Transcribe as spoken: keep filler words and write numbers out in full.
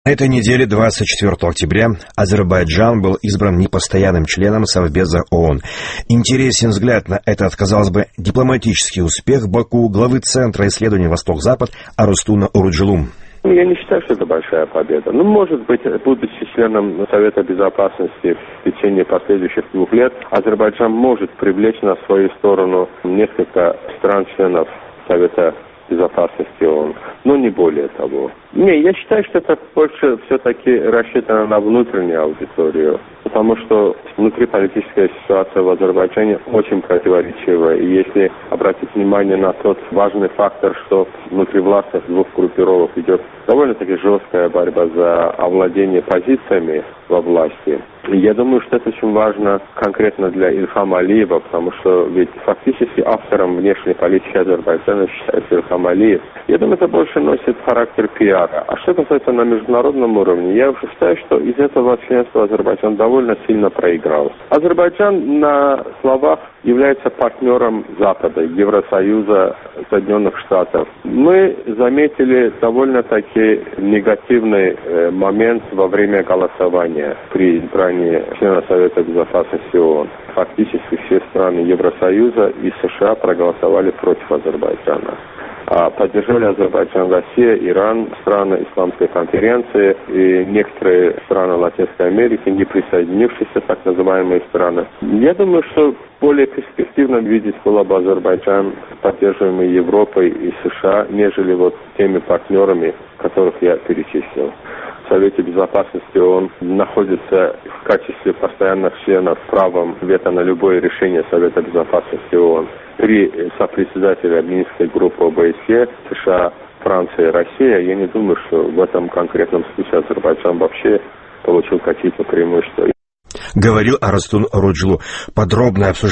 На этой неделе, двадцать четвёртого октября, Азербайджан был избран непостоянным членом Совбеза ООН. Интересен взгляд на этот, казалось бы, дипломатический успех Баку главы Центра исследований Восток-Запад Арустуна Оруджилу. Я не считаю, что это большая победа. Ну, может быть, будучи членом Совета Безопасности в течение последующих двух лет, Азербайджан может привлечь на свою сторону несколько стран-членов Совета Безопасности ООН, но не более того. Не, я считаю, что это больше все-таки рассчитано на внутреннюю аудиторию, потому что внутриполитическая ситуация в Азербайджане очень противоречивая. И если обратить внимание на тот важный фактор, что внутри властных двух группировок идет довольно-таки жесткая борьба за овладение позициями во власти, я думаю, что это очень важно конкретно для Ильхама Алиева, потому что ведь фактически автором внешней политики Азербайджана считается Ильхам Алиев. Я думаю, это больше носит характер пиара. А что касается на международном уровне, я уже считаю, что из этого членства Азербайджан довольно сильно проиграл. Азербайджан на словах является партнером Запада, Евросоюза, Соединенных Штатов. Мы заметили довольно-таки негативный э, момент во время голосования при избрании члена Совета Безопасности ООН. Фактически все страны Евросоюза и США проголосовали против Азербайджана. Поддержали Азербайджан, Россия, Иран, страны Исламской конференции и некоторые страны Латинской Америки, не присоединившиеся так называемые страны. Я думаю, что более перспективно видеть было бы Азербайджан, поддерживаемый Европой и США, нежели вот теми партнерами, которых я перечислил. В Совете Безопасности ООН находится в качестве постоянных членов правом вето на любое решение Совета Безопасности ООН. Три сопредседателя Минской группы ОБСЕ, США, Франция и Россия. Я не думаю, что в этом конкретном случае Азербайджан вообще получил какие-то преимущества. Говорил Арустун Оруджилу. Подробное обсуждение